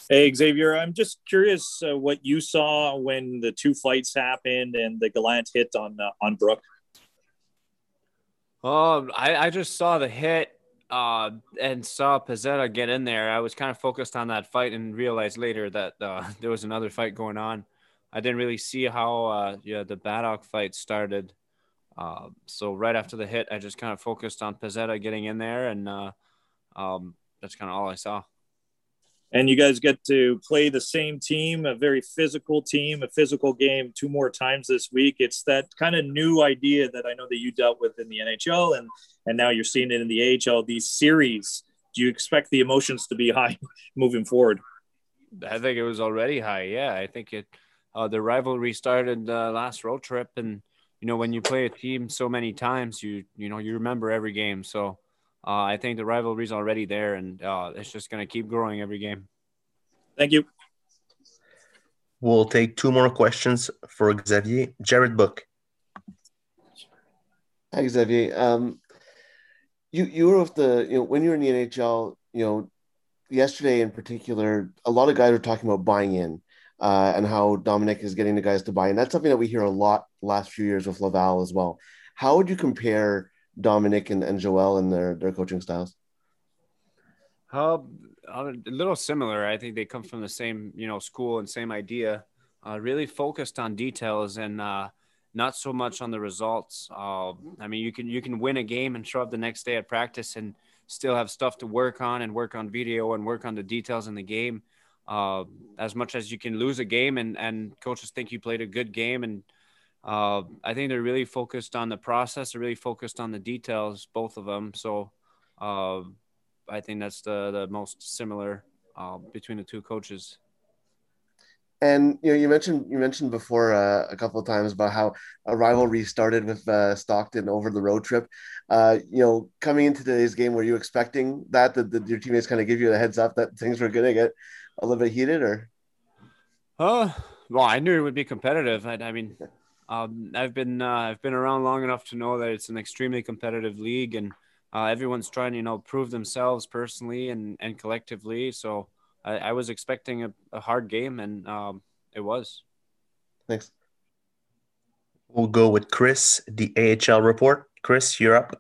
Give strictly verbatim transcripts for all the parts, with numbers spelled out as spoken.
Hey, Xavier, I'm just curious uh, what you saw when the two fights happened and the Gallant hit on uh, on Brooke. Um, I, I just saw the hit uh, and saw Pizzetta get in there. I was kind of focused on that fight and realized later that uh, there was another fight going on. I didn't really see how uh, yeah the Baddock fight started. Uh, so right after the hit, I just kind of focused on Pizzetta getting in there, and uh, um, that's kind of all I saw. And you guys get to play the same team, a very physical team, a physical game two more times this week. It's that kind of new idea that I know that you dealt with in the N H L and and now you're seeing it in the A H L, these series. Do you expect the emotions to be high moving forward? I think it was already high. Yeah, I think it. Uh, the rivalry started uh, last road trip, and you know when you play a team so many times, you you know you remember every game. So uh, I think the rivalry's already there, and uh, it's just going to keep growing every game. Thank you. We'll take two more questions for Xavier. Jared Book. Hi, Xavier. Um, you you were with the you know when you were in the N H L, you know yesterday in particular, a lot of guys were talking about buying in, uh, and how Dominic is getting the guys to buy in. That's something that we hear a lot last few years with Laval as well. How would you compare Dominic and, and Joel and their their coaching styles? Uh, a little similar. I think they come from the same, you know, school and same idea. Uh, really focused on details and uh, not so much on the results. Uh, I mean, you can you can win a game and show up the next day at practice and still have stuff to work on and work on video and work on the details in the game. Uh, as much as you can lose a game and and coaches think you played a good game, and uh, I think they're really focused on the process. They're really focused on the details, both of them. So. Uh, I think that's the the most similar uh, between the two coaches. And you know, you mentioned you mentioned before uh, a couple of times about how a rivalry started with uh, Stockton over the road trip. Uh, you know, coming into today's game, were you expecting that that, that your teammates kind of give you a heads up that things were going to get a little bit heated, or? Uh, well, I knew it would be competitive. I, I mean, um, I've been uh, I've been around long enough to know that it's an extremely competitive league, and uh, everyone's trying to you know prove themselves personally and and collectively. So I, I was expecting a, a hard game, and um, it was. Thanks. We'll go with Chris, the A H L report. Chris, you're up.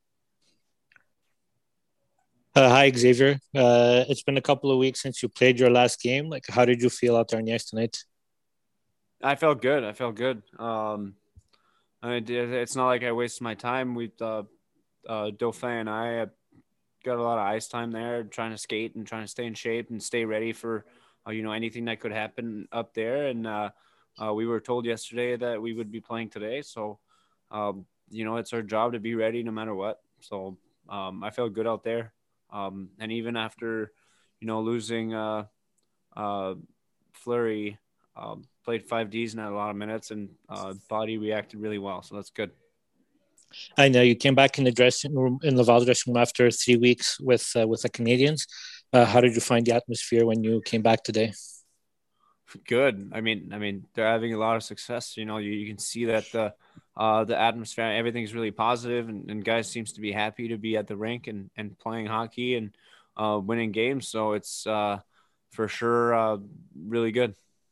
Uh, hi, Xavier. Uh, it's been a couple of weeks since you played your last game. Like, how did you feel out there on the ice tonight? I felt good. I felt good. Um, I mean, it's not like I wasted my time. We, uh, uh, Dauphin and I got a lot of ice time there, trying to skate and trying to stay in shape and stay ready for, uh, you know, anything that could happen up there. And uh, uh, we were told yesterday that we would be playing today, so um, you know, it's our job to be ready no matter what. So um, I felt good out there, um, and even after, you know, losing uh, uh, Fleury, um, played five Ds and had a lot of minutes, and uh, body reacted really well, so that's good. I know you came back in the dressing room in Laval dressing room after three weeks with uh, with the Canadians. Uh, how did you find the atmosphere when you came back today? Good. I mean, I mean, they're having a lot of success. You know, you, you can see that the uh, the atmosphere, everything's really positive, and, and guys seems to be happy to be at the rink and, and playing hockey and uh, winning games. So it's uh, for sure uh, really good.